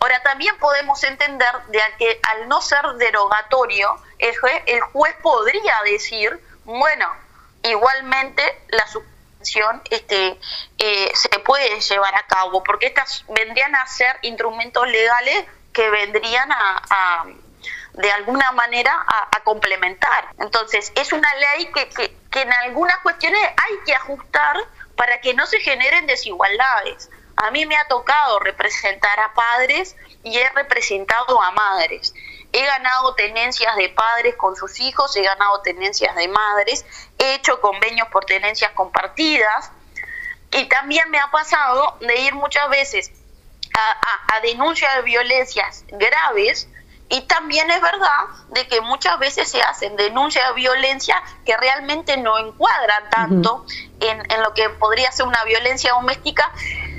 Ahora, también podemos entender de que al no ser derogatorio, el juez podría decir, bueno, igualmente la suspensión se puede llevar a cabo, porque estas vendrían a ser instrumentos legales que vendrían de alguna manera a complementar. Entonces, es una ley que en algunas cuestiones hay que ajustar para que no se generen desigualdades. A mí me ha tocado representar a padres y he representado a madres. He ganado tenencias de padres con sus hijos, he ganado tenencias de madres, he hecho convenios por tenencias compartidas, y también me ha pasado de ir muchas veces a denuncia de violencias graves, y también es verdad de que muchas veces se hacen denuncias de violencia que realmente no encuadran tanto en lo que podría ser una violencia doméstica,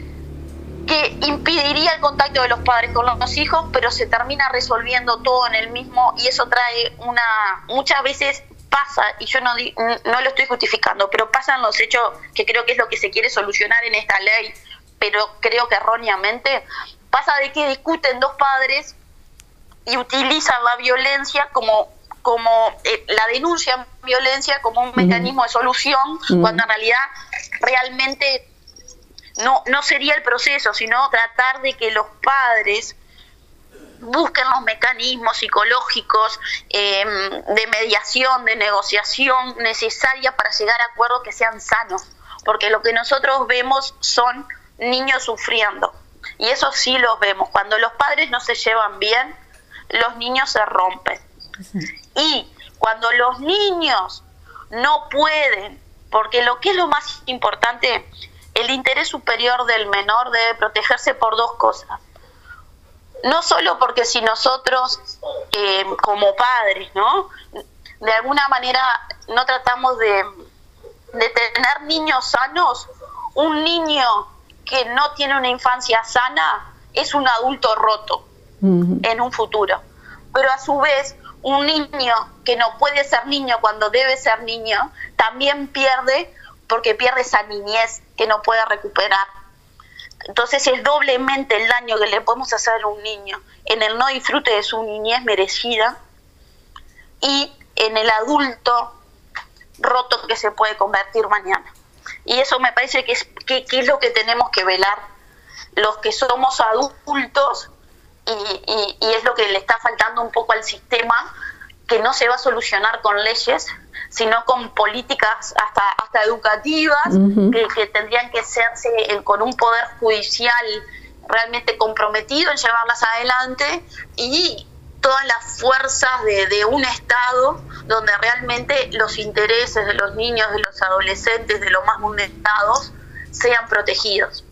que impediría el contacto de los padres con los hijos, pero se termina resolviendo todo en el mismo, y eso trae muchas veces pasa, y yo no lo estoy justificando, pero pasan los hechos que creo que es lo que se quiere solucionar en esta ley, pero creo que erróneamente, pasa de que discuten dos padres y utilizan la violencia como la denuncia de violencia como un mecanismo de solución, cuando en realidad realmente no sería el proceso, sino tratar de que los padres busquen los mecanismos psicológicos de mediación, de negociación necesaria para llegar a acuerdos que sean sanos, porque lo que nosotros vemos son niños sufriendo, y eso sí los vemos. Cuando los padres no se llevan bien, los niños se rompen. Y cuando los niños no pueden, porque lo que es lo más importante, el interés superior del menor debe protegerse por dos cosas. No solo porque si nosotros, como padres, ¿no?, de alguna manera no tratamos de tener niños sanos, un niño que no tiene una infancia sana es un adulto roto en un futuro. Pero a su vez, un niño que no puede ser niño cuando debe ser niño, también pierde, porque pierde esa niñez que no puede recuperar. Entonces es doblemente el daño que le podemos hacer a un niño en el no disfrute de su niñez merecida, y en el adulto roto que se puede convertir mañana. Y eso me parece que es lo que tenemos que velar los que somos adultos, y es lo que le está faltando un poco al sistema, que no se va a solucionar con leyes, sino con políticas hasta educativas, que tendrían que hacerse con un poder judicial realmente comprometido en llevarlas adelante, y todas las fuerzas de un Estado donde realmente los intereses de los niños, de los adolescentes, de los más vulnerados, sean protegidos.